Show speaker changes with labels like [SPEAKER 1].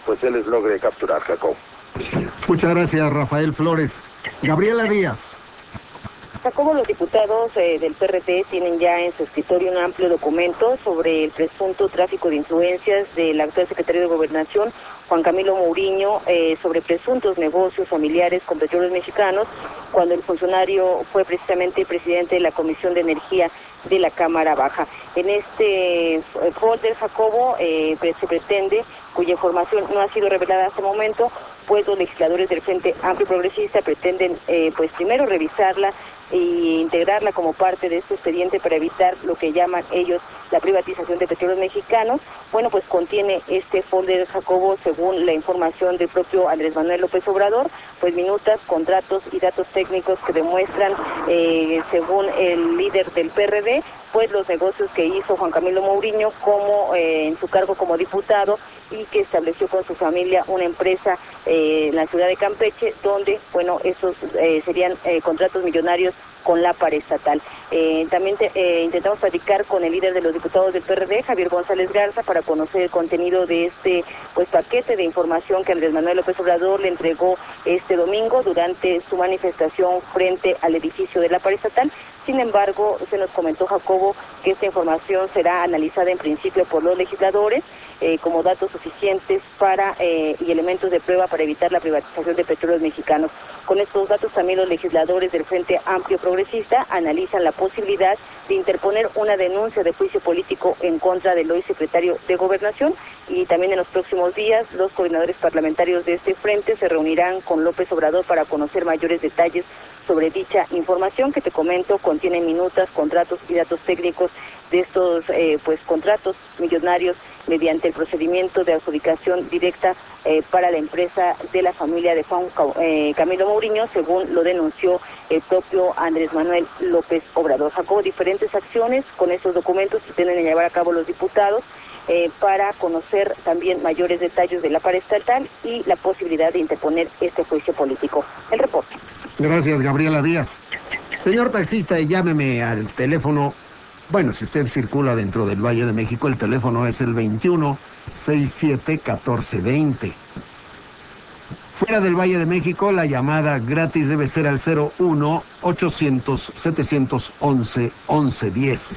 [SPEAKER 1] pues él les logre capturar, Jacob.
[SPEAKER 2] Muchas gracias, Rafael Flores. Gabriela Díaz.
[SPEAKER 3] Jacobo, los diputados del PRD tienen ya en su escritorio un amplio documento sobre el presunto tráfico de influencias del actual secretario de Gobernación, Juan Camilo Mourinho, sobre presuntos negocios familiares con Petróleos Mexicanos, cuando el funcionario fue precisamente presidente de la Comisión de Energía de la Cámara Baja. En este folder, Jacobo, se pretende, cuya información no ha sido revelada hasta el momento, pues los legisladores del Frente Amplio Progresista pretenden, pues primero revisarla e integrarla como parte de este expediente para evitar lo que llaman ellos la privatización de Petróleos Mexicanos. Bueno, pues contiene este folder, Jacobo, según la información del propio Andrés Manuel López Obrador, pues minutas, contratos y datos técnicos que demuestran, según el líder del PRD, pues los negocios que hizo Juan Camilo Mourinho como en su cargo como diputado, y que estableció con su familia una empresa en la ciudad de Campeche, donde, bueno, esos serían contratos millonarios con la paraestatal. También intentamos platicar con el líder de los diputados del PRD, Javier González Garza, para conocer el contenido de este paquete de información que Andrés Manuel López Obrador le entregó este domingo durante su manifestación frente al edificio de la paraestatal. Sin embargo, se nos comentó, Jacobo, que esta información será analizada en principio por los legisladores como datos suficientes para y elementos de prueba para evitar la privatización de Petróleos Mexicanos. Con estos datos también los legisladores del Frente Amplio Progresista analizan la posibilidad de interponer una denuncia de juicio político en contra del hoy secretario de Gobernación, y también en los próximos días los coordinadores parlamentarios de este frente se reunirán con López Obrador para conocer mayores detalles sobre dicha información que te comento. Contiene minutas, contratos y datos técnicos de estos contratos millonarios mediante el procedimiento de adjudicación directa para la empresa de la familia de Juan Camilo Mourinho, según lo denunció el propio Andrés Manuel López Obrador. Sacó diferentes acciones con estos documentos que tienen que llevar a cabo los diputados para conocer también mayores detalles de la paraestatal y la posibilidad de interponer este juicio político. El reporte.
[SPEAKER 2] Gracias, Gabriela Díaz. Señor taxista, llámeme al teléfono. Bueno, si usted circula dentro del Valle de México, el teléfono es el 2167-1420. Fuera del Valle de México, la llamada gratis debe ser al 01-800-711-1110.